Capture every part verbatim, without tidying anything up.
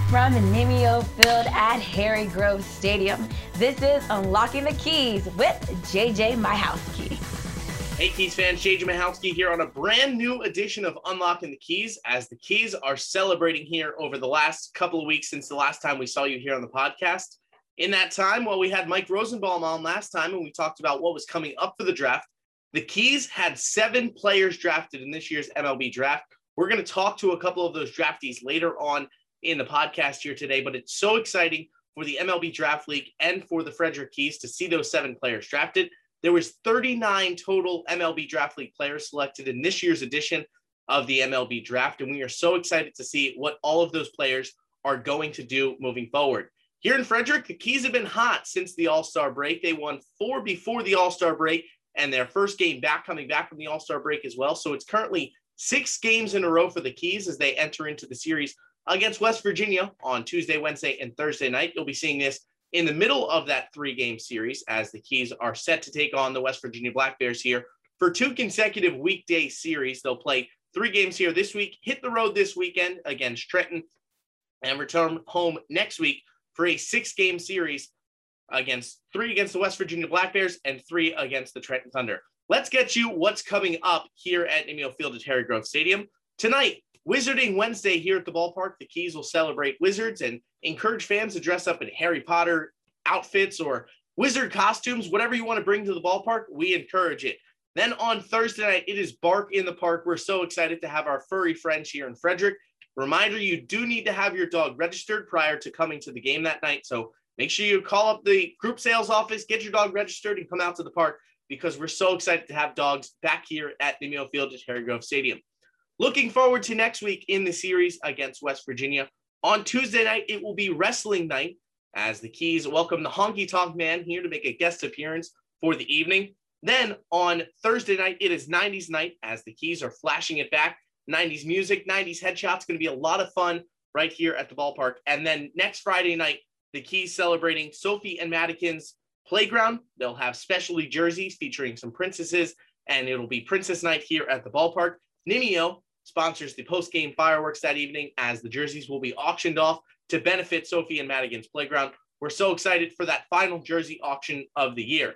from Nimio Field at Harry Grove Stadium. This is Unlocking the Keys with J J Myhowski. Hey Keys fans, J J Myhowski here on a brand new edition of Unlocking the Keys, as the Keys are celebrating here over the last couple of weeks since the last time we saw you here on the podcast. In that time, well, we had Mike Rosenbaum on last time and we talked about what was coming up for the draft. The Keys had seven players drafted in this year's M L B draft. We're going to talk to a couple of those draftees later on in the podcast here today, but it's so exciting for the M L B Draft League and for the Frederick Keys to see those seven players drafted. There was thirty-nine total M L B Draft League players selected in this year's edition of the M L B Draft, and we are so excited to see what all of those players are going to do moving forward. Here in Frederick, the Keys have been hot since the All-Star break. They won four before the All-Star break, and their first game back coming back from the All-Star break as well. So it's currently six games in a row for the Keys as they enter into the series against West Virginia on Tuesday, Wednesday, and Thursday night. You'll be seeing this in the middle of that three-game series as the Keys are set to take on the West Virginia Black Bears here for two consecutive weekday series. They'll play three games here this week, hit the road this weekend against Trenton, and return home next week for a six-game series against three against the West Virginia Black Bears and three against the Trenton Thunder. Let's get you what's coming up here at Nimio Field at Harry Grove Stadium. Tonight, Wizarding Wednesday here at the ballpark. The Keys will celebrate Wizards and encourage fans to dress up in Harry Potter outfits or Wizard costumes, whatever you want to bring to the ballpark, we encourage it. Then on Thursday night, it is Bark in the Park. We're so excited to have our furry friends here in Frederick. Reminder, you do need to have your dog registered prior to coming to the game that night. So make sure you call up the group sales office, get your dog registered, and come out to the park because we're so excited to have dogs back here at Nimio Field at Harry Grove Stadium. Looking forward to next week in the series against West Virginia. On Tuesday night, it will be wrestling night as the Keys welcome the Honky Tonk Man here to make a guest appearance for the evening. Then on Thursday night, it is nineties night as the Keys are flashing it back. nineties music, nineties headshots, going to be a lot of fun right here at the ballpark. And then next Friday night, the Keys celebrating Sophie and Madigan's playground. They'll have specialty jerseys featuring some princesses, and it'll be Princess Night here at the ballpark. Nimio sponsors the post-game fireworks that evening as the jerseys will be auctioned off to benefit Sophie and Madigan's playground. We're so excited for that final jersey auction of the year.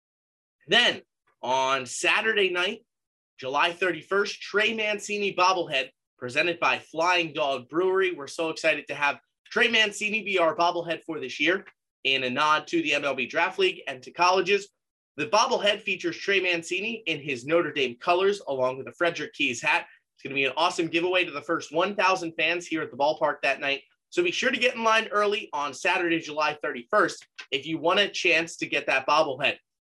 Then on Saturday night, July thirty-first, Trey Mancini bobblehead presented by Flying Dog Brewery. We're so excited to have Trey Mancini be our bobblehead for this year in a nod to the M L B Draft League and to colleges. The bobblehead features Trey Mancini in his Notre Dame colors along with a Frederick Keys hat. It's going to be an awesome giveaway to the first one thousand fans here at the ballpark that night. So be sure to get in line early on Saturday, July thirty-first, if you want a chance to get that bobblehead.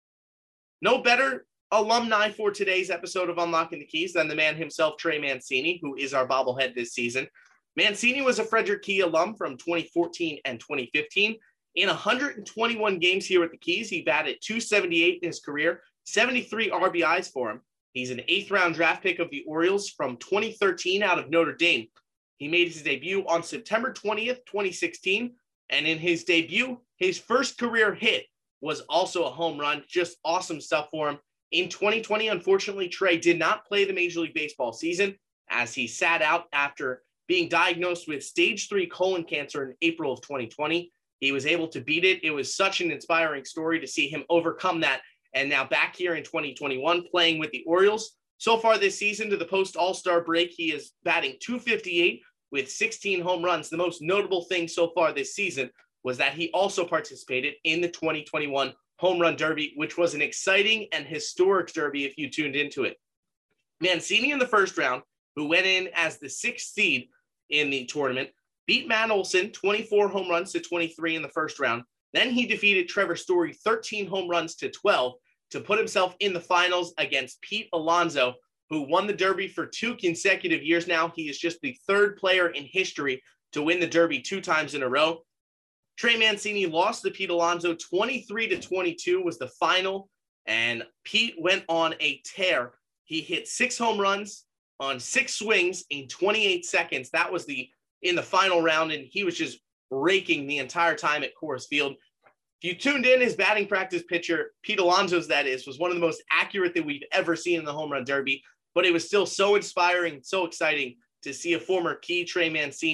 No better alumni for today's episode of Unlocking the Keys than the man himself, Trey Mancini, who is our bobblehead this season. Mancini was a Frederick Key alum from twenty fourteen and twenty fifteen. In one hundred twenty-one games here at the Keys, he batted two seventy-eight in his career, seventy-three R B Is for him. He's an eighth-round draft pick of the Orioles from twenty thirteen out of Notre Dame. He made his debut on September twentieth, twenty sixteen, and in his debut, his first career hit was also a home run. Just awesome stuff for him. In twenty twenty, unfortunately, Trey did not play the Major League Baseball season as he sat out after being diagnosed with stage three colon cancer in April of twenty twenty. He was able to beat it. It was such an inspiring story to see him overcome that. And now back here in twenty twenty-one, playing with the Orioles. So far this season to the post-All-Star break, he is batting two fifty-eight with sixteen home runs. The most notable thing so far this season was that he also participated in the twenty twenty-one Home Run Derby, which was an exciting and historic derby if you tuned into it. Mancini in the first round, who went in as the sixth seed in the tournament, beat Matt Olson twenty-four home runs to twenty-three in the first round. Then he defeated Trevor Story thirteen home runs to twelve to put himself in the finals against Pete Alonso, who won the Derby for two consecutive years now. He is just the third player in history to win the Derby two times in a row. Trey Mancini lost to Pete Alonso twenty-three to twenty-two was the final, and Pete went on a tear. He hit six home runs on six swings in twenty-eight seconds. That was the in the final round, and he was just raking the entire time at Coors Field. If you tuned in, his batting practice pitcher, Pete Alonso's that is, was one of the most accurate that we've ever seen in the home run derby, but it was still so inspiring, so exciting to see a former Key Trey Mancini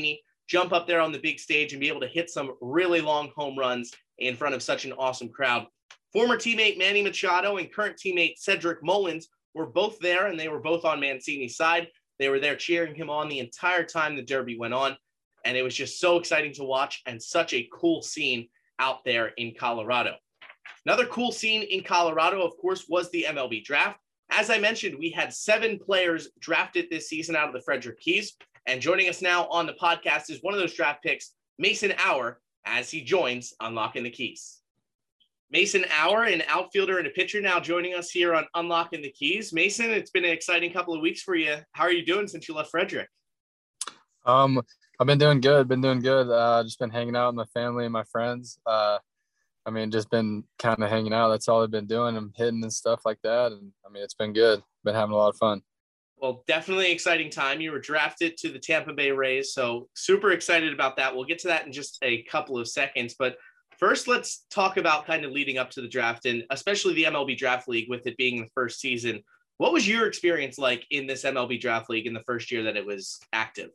jump up there on the big stage and be able to hit some really long home runs in front of such an awesome crowd. Former teammate Manny Machado and current teammate Cedric Mullins were both there, and they were both on Mancini's side. They were there cheering him on the entire time the Derby went on, and it was just so exciting to watch and such a cool scene out there in Colorado. Another cool scene in Colorado, of course, was the M L B draft. As I mentioned, we had seven players drafted this season out of the Frederick Keys, and joining us now on the podcast is one of those draft picks, Mason Auer, as he joins Unlocking the Keys. Mason Auer, an outfielder and a pitcher, now joining us here on Unlocking the Keys. Mason, it's been an exciting couple of weeks for you. How are you doing since you left Frederick? Um, I've been doing good. Been doing good. Uh, just been hanging out with my family and my friends. Uh, I mean, just been kind of hanging out. That's all I've been doing. I'm hitting and stuff like that. And I mean, it's been good. Been having a lot of fun. Well, definitely an exciting time. You were drafted to the Tampa Bay Rays, so super excited about that. We'll get to that in just a couple of seconds. But first, let's talk about kind of leading up to the draft, and especially the M L B Draft League with it being the first season. What was your experience like in this M L B Draft League in the first year that it was active?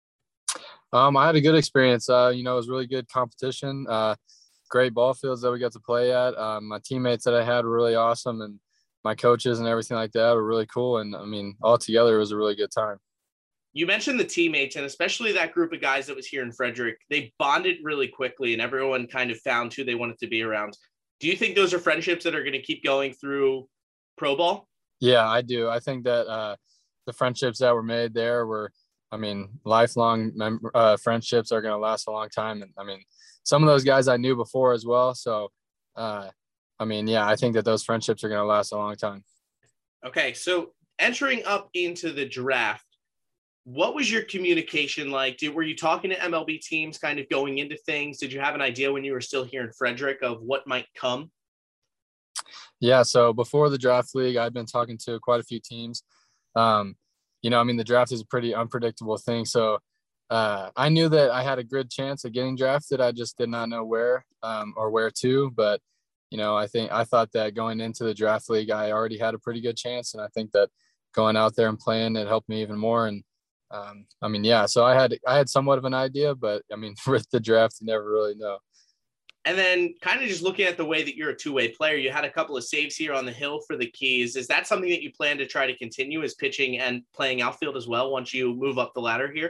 Um, I had a good experience. Uh, you know, it was really good competition. Uh, great ball fields that we got to play at. Um, my teammates that I had were really awesome, and my coaches and everything like that were really cool. And I mean, all together, it was a really good time. You mentioned the teammates, and especially that group of guys that was here in Frederick. They bonded really quickly, and everyone kind of found who they wanted to be around. Do you think those are friendships that are going to keep going through pro ball? Yeah, I do. I think that uh, the friendships that were made there were, I mean, lifelong mem- uh, friendships are going to last a long time. And I mean, some of those guys I knew before as well. So, uh, I mean, yeah, I think that those friendships are going to last a long time. Okay, so entering up into the draft, what was your communication like? Did, were you talking to M L B teams kind of going into things? Did you have an idea when you were still here in Frederick of what might come? Yeah, so before the draft league, I'd been talking to quite a few teams. Um, you know, I mean, the draft is a pretty unpredictable thing. So uh, I knew that I had a good chance of getting drafted. I just did not know where um, or where to. But, you know, I think I thought that going into the draft league, I already had a pretty good chance. And I think that going out there and playing, it helped me even more. And um, I mean, yeah, so I had I had somewhat of an idea, but I mean, with the draft, you never really know. And then kind of just looking at the way that you're a two-way player, you had a couple of saves here on the hill for the Keys. Is that something that you plan to try to continue as pitching and playing outfield as well once you move up the ladder here?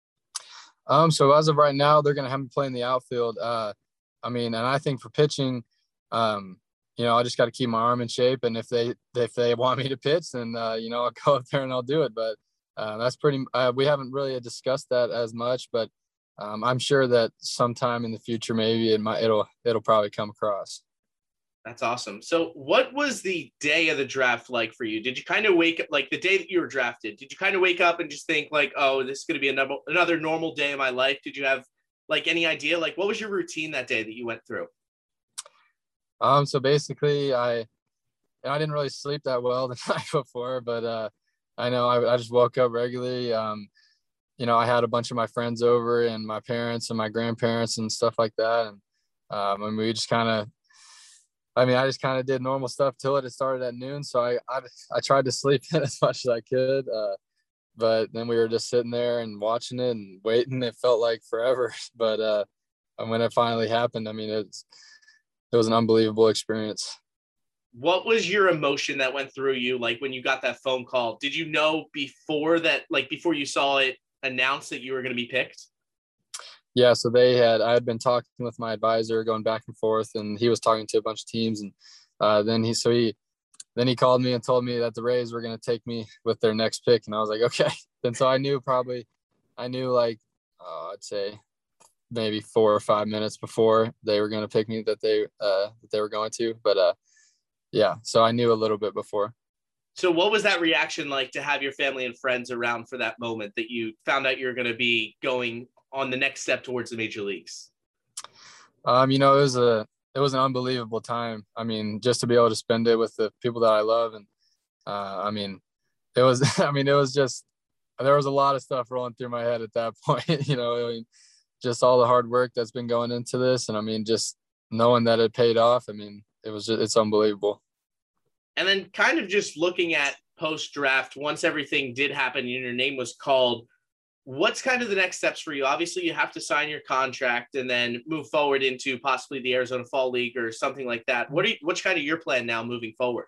Um, so as of right now, they're going to have me play in the outfield. Uh, I mean, and I think for pitching, um, you know, I just got to keep my arm in shape. And if they if they want me to pitch, then, uh, you know, I'll go up there and I'll do it. But uh, that's pretty uh, – we haven't really discussed that as much, but Um, I'm sure that sometime in the future, maybe it might, it'll, it'll probably come across. That's awesome. So what was the day of the draft like for you? Did you kind of wake up, like the day that you were drafted, did you kind of wake up and just think like, oh, this is going to be another, another normal day of my life? Did you have like any idea? Like what was your routine that day that you went through? Um, so basically I, I didn't really sleep that well the night before, but uh, I know I, I just woke up regularly. Um, you know, I had a bunch of my friends over and my parents and my grandparents and stuff like that. And, um, and we just kind of, I mean, I just kind of did normal stuff till it started at noon. So I, I, I tried to sleep in as much as I could. Uh, but then we were just sitting there and watching it and waiting. It felt like forever, but uh, and when it finally happened, I mean, it's, it was an unbelievable experience. What was your emotion that went through you? Like when you got that phone call, did you know before that, like before you saw it announced that you were going to be picked? Yeah, so they had, I had been talking with my advisor going back and forth, and he was talking to a bunch of teams. And uh, then he, so he, then he called me and told me that the Rays were going to take me with their next pick. And I was like, okay. Then so I knew probably, I knew like, uh, I'd say maybe four or five minutes before they were going to pick me that they, uh, that they were going to, but uh, yeah, so I knew a little bit before. So what was that reaction like to have your family and friends around for that moment that you found out you were going to be going on the next step towards the major leagues? Um, you know, it was a, it was an unbelievable time. I mean, just to be able to spend it with the people that I love. And uh, I mean, it was, I mean, it was just, there was a lot of stuff rolling through my head at that point, you know, I mean, just all the hard work that's been going into this. And I mean, just knowing that it paid off. I mean, it was just, it's unbelievable. And then kind of just looking at post-draft, once everything did happen and your name was called, what's kind of the next steps for you? Obviously, you have to sign your contract and then move forward into possibly the Arizona Fall League or something like that. What are you, what's kind of your plan now moving forward?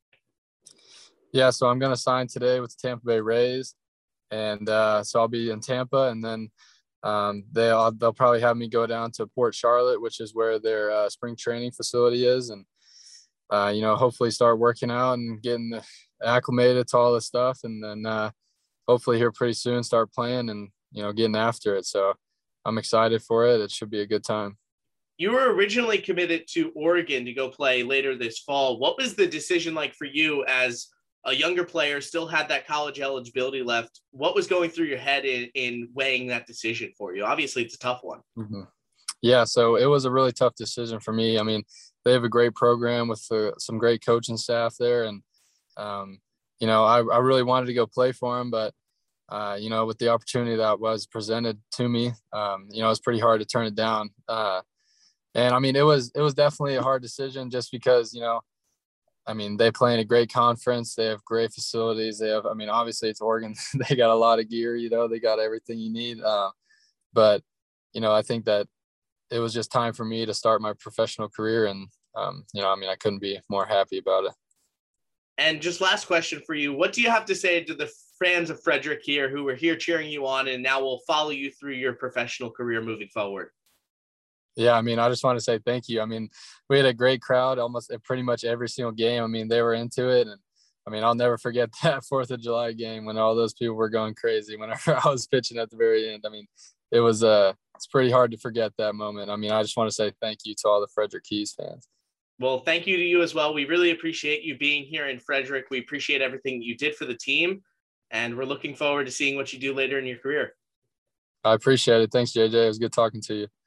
Yeah, so I'm going to sign today with the Tampa Bay Rays. And uh, so I'll be in Tampa, and then um, they'll, they'll probably have me go down to Port Charlotte, which is where their uh, spring training facility is. And, uh, you know, hopefully start working out and getting acclimated to all this stuff. And then uh, hopefully here pretty soon start playing and, you know, getting after it. So I'm excited for it. It should be a good time. You were originally committed to Oregon to go play later this fall. What was the decision like for you as a younger player, still had that college eligibility left? What was going through your head in, in weighing that decision for you? Obviously, it's a tough one. Mm-hmm. Yeah, so it was a really tough decision for me. I mean, they have a great program with uh, some great coaching staff there. And, um, you know, I, I really wanted to go play for them, but, uh, you know, with the opportunity that was presented to me, um, you know, it was pretty hard to turn it down. Uh, and, I mean, it was it was definitely a hard decision just because, you know, I mean, they play in a great conference. They have great facilities. They have, I mean, obviously it's Oregon. They got a lot of gear, you know, they got everything you need. Uh, but, you know, I think that it was just time for me to start my professional career. And, um, you know, I mean, I couldn't be more happy about it. And just last question for you. What do you have to say to the fans of Frederick here who were here cheering you on and now will follow you through your professional career moving forward? Yeah, I mean, I just want to say thank you. I mean, we had a great crowd almost at pretty much every single game. I mean, they were into it. And, I mean, I'll never forget that fourth of July game when all those people were going crazy whenever I was pitching at the very end. I mean, it was uh, it's pretty hard to forget that moment. I mean, I just want to say thank you to all the Frederick Keys fans. Well, thank you to you as well. We really appreciate you being here in Frederick. We appreciate everything you did for the team, and we're looking forward to seeing what you do later in your career. I appreciate it. Thanks, J J. It was good talking to you.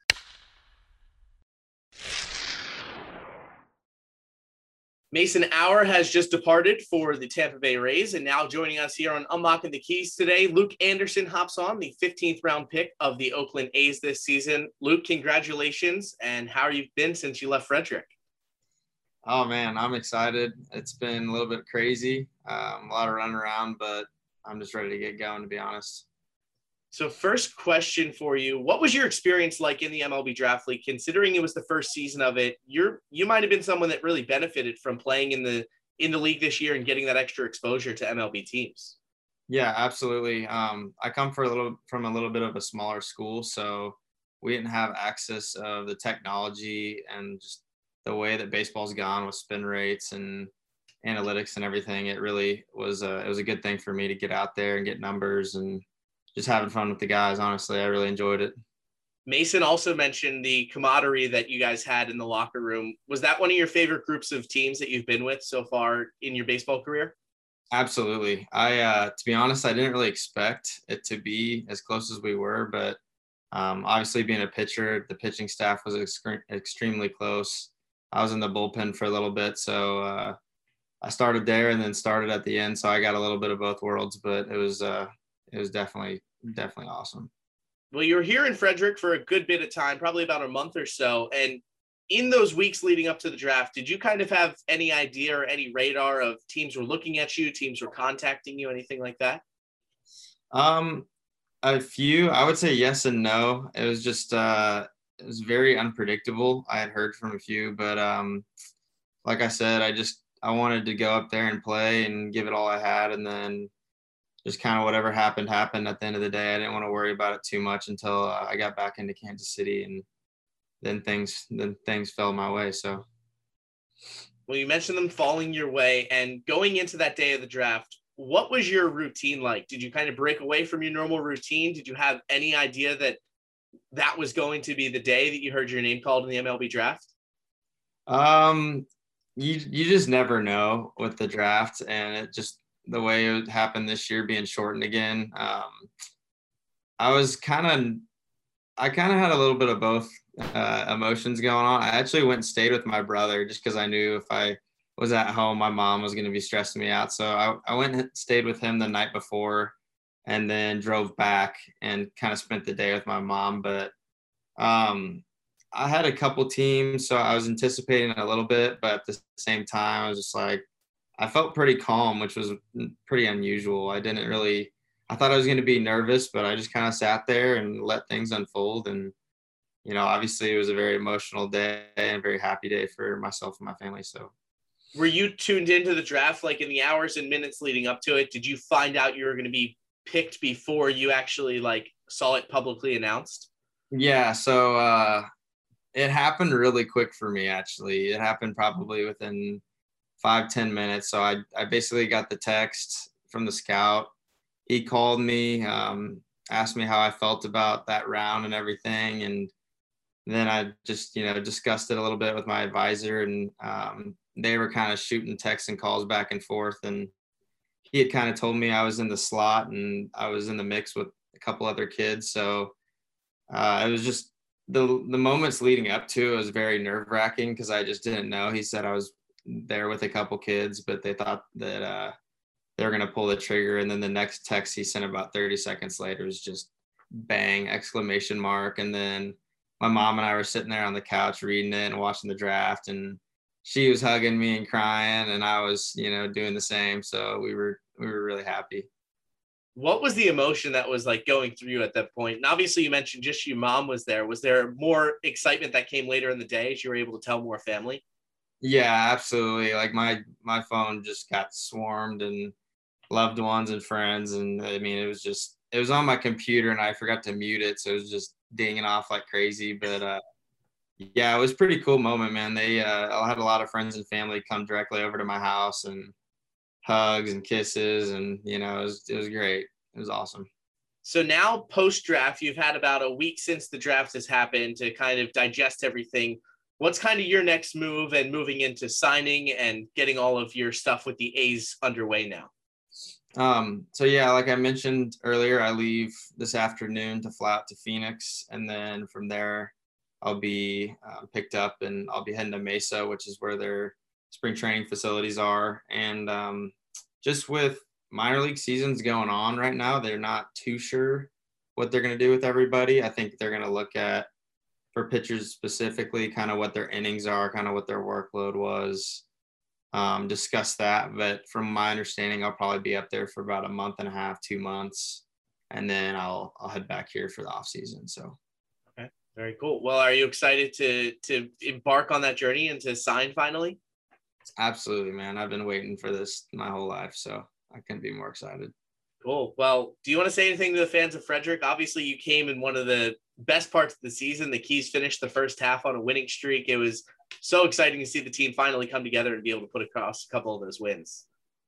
Mason Auer has just departed for the Tampa Bay Rays, and now joining us here on Unlocking the Keys today, Luke Anderson hops on, the fifteenth round pick of the Oakland A's this season. Luke, congratulations, and how have you been since you left Frederick? Oh, man, I'm excited. It's been a little bit crazy, um, a lot of running around, but I'm just ready to get going, to be honest. So first question for you, what was your experience like in the M L B Draft League? Considering it was the first season of it, you're you might have been someone that really benefited from playing in the in the league this year and getting that extra exposure to M L B teams. Yeah, absolutely. Um, I come for a little from a little bit of a smaller school, so we didn't have access of the technology and just the way that baseball's gone with spin rates and analytics and everything. It really was a, it was a good thing for me to get out there and get numbers and just having fun with the guys. Honestly, I really enjoyed it. Mason also mentioned the camaraderie that you guys had in the locker room. Was that one of your favorite groups of teams that you've been with so far in your baseball career? Absolutely. I, uh, to be honest, I didn't really expect it to be as close as we were, but um, obviously being a pitcher, the pitching staff was ex- extremely close. I was in the bullpen for a little bit, so uh, I started there and then started at the end. So I got a little bit of both worlds, but it was, uh, it was definitely, definitely awesome. Well, you were here in Frederick for a good bit of time, probably about a month or so. And in those weeks leading up to the draft, did you kind of have any idea or any radar of teams were looking at you, teams were contacting you, anything like that? Um, a few, I would say yes and no. It was just, uh, it was very unpredictable. I had heard from a few, but um, like I said, I just, I wanted to go up there and play and give it all I had. And then just kind of whatever happened, happened at the end of the day. I didn't want to worry about it too much until uh, I got back into Kansas City, and then things, then things fell my way. So. Well, you mentioned them falling your way, and going into that day of the draft, what was your routine like? Did you kind of break away from your normal routine? Did you have any idea that that was going to be the day that you heard your name called in the M L B draft? Um, you, you just never know with the draft, and it just, the way it happened this year being shortened again. Um, I was kind of, I kind of had a little bit of both uh, emotions going on. I actually went and stayed with my brother just because I knew if I was at home, my mom was going to be stressing me out. So I, I went and stayed with him the night before and then drove back and kind of spent the day with my mom. But um, I had a couple teams, so I was anticipating a little bit, but at the same time, I was just like, I felt pretty calm, which was pretty unusual. I didn't really, I thought I was going to be nervous, but I just kind of sat there and let things unfold. And, you know, obviously it was a very emotional day and a very happy day for myself and my family. So. Were you tuned into the draft, like in the hours and minutes leading up to it? Did you find out you were going to be picked before you actually like saw it publicly announced? Yeah. So uh, it happened really quick for me, actually. It happened probably within five, ten minutes. So I, I basically got the text from the scout. He called me, um, asked me how I felt about that round and everything. And then I just, you know, discussed it a little bit with my advisor, and um, they were kind of shooting texts and calls back and forth. And he had kind of told me I was in the slot and I was in the mix with a couple other kids. So uh, it was just the the moments leading up to it was very nerve wracking because I just didn't know. He said I was there with a couple kids, but they thought that uh, they were going to pull the trigger. And then the next text he sent about thirty seconds later was just bang, exclamation mark. And then my mom and I were sitting there on the couch reading it and watching the draft, and she was hugging me and crying, and I was, you know, doing the same. So we were, we were really happy. What was the emotion that was like going through you at that point? And obviously you mentioned just your mom was there. Was there more excitement that came later in the day as you were able to tell more family? Yeah, absolutely. Like my, my phone just got swarmed and loved ones and friends. And I mean, it was just, it was on my computer and I forgot to mute it. So it was just dinging off like crazy. But uh, yeah, it was a pretty cool moment, man. They, uh, I had a lot of friends and family come directly over to my house, and hugs and kisses, and, you know, it was, it was great. It was awesome. So now post draft, you've had about a week since the draft has happened to kind of digest everything. What's kind of your next move and moving into signing and getting all of your stuff with the A's underway now? Um, so yeah, like I mentioned earlier, I leave this afternoon to fly out to Phoenix, and then from there I'll be uh, picked up and I'll be heading to Mesa, which is where their spring training facilities are. And um, just with minor league seasons going on right now, they're not too sure what they're going to do with everybody. I think they're going to look at, for pitchers specifically, kind of what their innings are, kind of what their workload was, um, discuss that. But from my understanding, I'll probably be up there for about a month and a half, two months, and then I'll I'll head back here for the off season. So. Okay, very cool. Well, are you excited to to embark on that journey and to sign finally? Absolutely, man. I've been waiting for this my whole life, so I couldn't be more excited. Cool. Well, do you want to say anything to the fans of Frederick? Obviously, you came in one of the best parts of the season. The Keys finished the first half on a winning streak. It was so exciting to see the team finally come together and be able to put across a couple of those wins.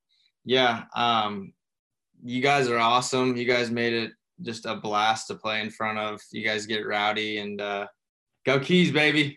Yeah. Um, you guys are awesome. You guys made it just a blast to play in front of. You guys get rowdy, and uh, go Keys, baby.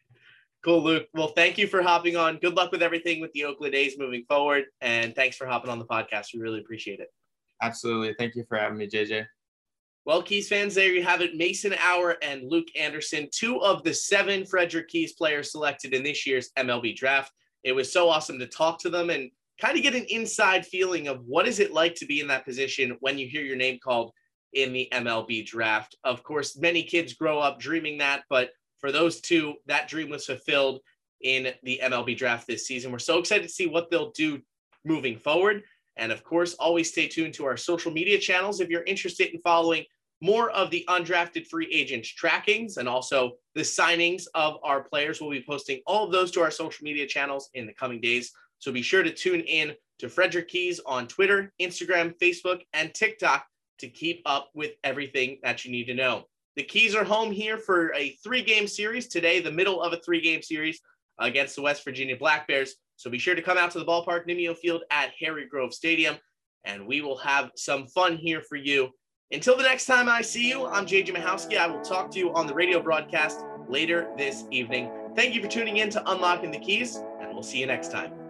Cool, Luke. Well, thank you for hopping on. Good luck with everything with the Oakland A's moving forward. And thanks for hopping on the podcast. We really appreciate it. Absolutely. Thank you for having me, J J. Well, Keys fans, there you have it. Mason Auer and Luke Anderson, two of the seven Frederick Keys players selected in this year's M L B draft. It was so awesome to talk to them and kind of get an inside feeling of what is it like to be in that position when you hear your name called in the M L B draft. Of course, many kids grow up dreaming that, but for those two, that dream was fulfilled in the M L B draft this season. We're so excited to see what they'll do moving forward. And of course, always stay tuned to our social media channels if you're interested in following more of the undrafted free agents trackings and also the signings of our players. We'll be posting all of those to our social media channels in the coming days. So be sure to tune in to Frederick Keys on Twitter, Instagram, Facebook, and TikTok to keep up with everything that you need to know. The Keys are home here for a three-game series today, the middle of a three-game series against the West Virginia Black Bears. So be sure to come out to the ballpark, Nimio Field at Harry Grove Stadium, and we will have some fun here for you. Until the next time I see you, I'm J J Mihowski. I will talk to you on the radio broadcast later this evening. Thank you for tuning in to Unlocking the Keys, and we'll see you next time.